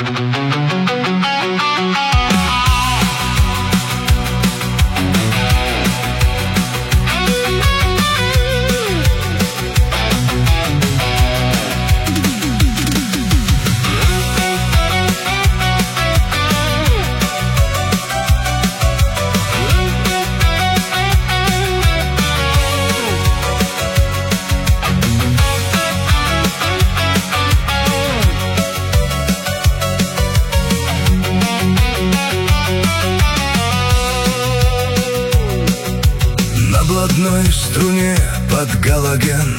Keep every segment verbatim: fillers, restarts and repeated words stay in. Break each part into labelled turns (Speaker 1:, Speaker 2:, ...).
Speaker 1: В одной струне под галоген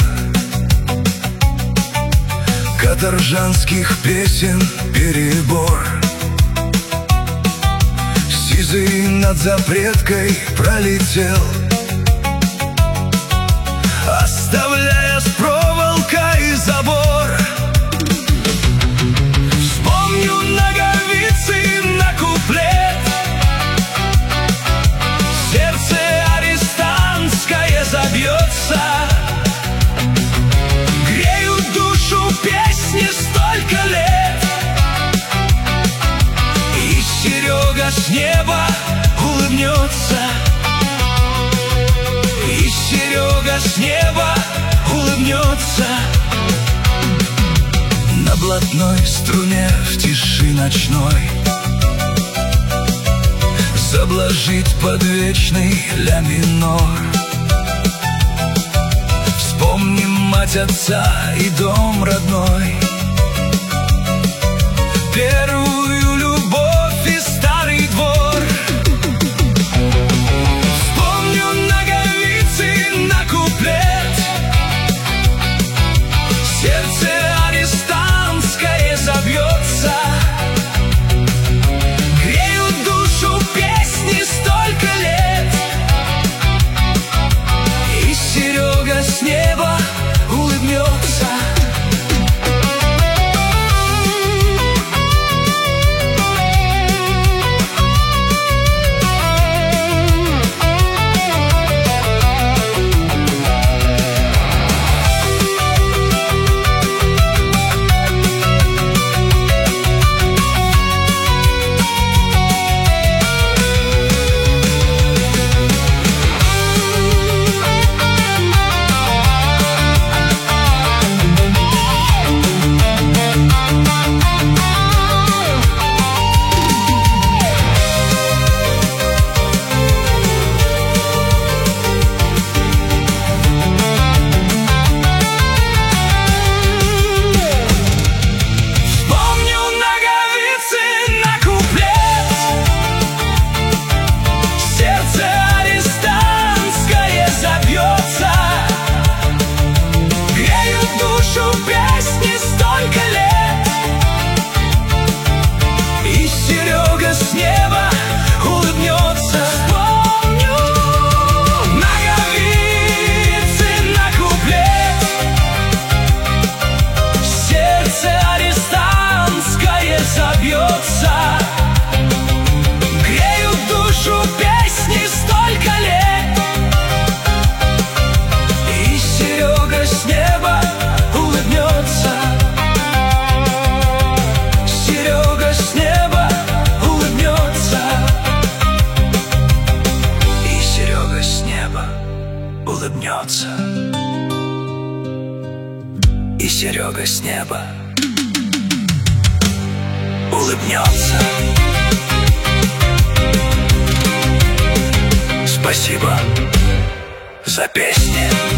Speaker 1: каторжанских песен перебор. Сизый над запреткой пролетел, оставляя с проволокой забор. Вспомню ноговицы на куплет, сердце забьется, греют душу песни столько лет. И Серега с неба улыбнется, и Серега с неба улыбнется. На блатной струне в тиши ночной заблажить под вечный ля минор. Вспомним мать, отца и дом родной, первую любовь и старый двор. Вспомню ноговицы на куплет, сердце арестантское забьется, греют душу песни столько лет. И Серега с неба улыбнется. Улыбнется, и Серега с неба улыбнется. Спасибо за песни.